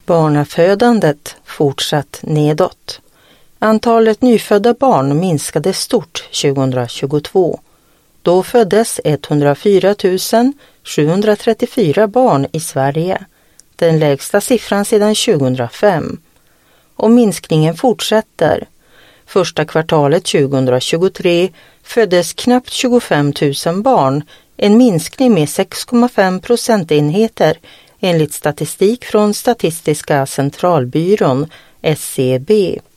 Barnafödandet fortsatt nedåt. Antalet nyfödda barn minskade stort 2022. Då föddes 104 734 barn i Sverige, den lägsta siffran sedan 2005. Och minskningen fortsätter. Första kvartalet 2023 föddes knappt 25 000 barn, en minskning med 6,5 procentenheter enligt statistik från Statistiska centralbyrån, SCB.